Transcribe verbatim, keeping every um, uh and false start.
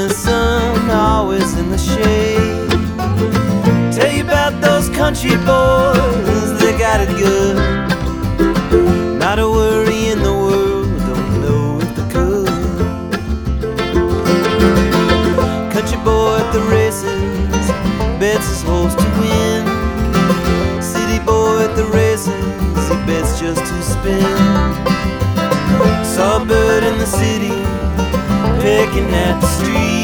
The sun, always in the shade. Tell you about those country boys, they got it good. Not a worry in the world, don't know if they could. Country boy at the races, bets his horse to win. City boy at the races, he bets just to spin. Saw a bird in the city, picking at the street.